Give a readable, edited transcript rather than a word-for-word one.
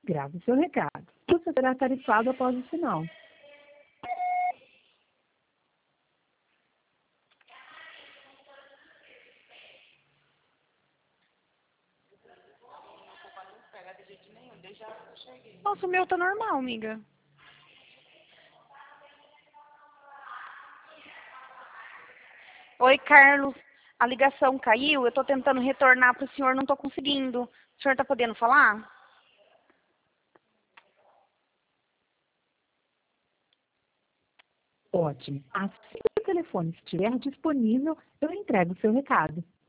Grave seu recado. Você será tarifado após o sinal. Nossa, o meu tá normal, amiga. Oi, Carlos. A ligação caiu, eu tô tentando retornar pro senhor, não tô conseguindo. O senhor tá podendo falar? Ótimo. Assim que o telefone estiver disponível, eu entrego o seu recado.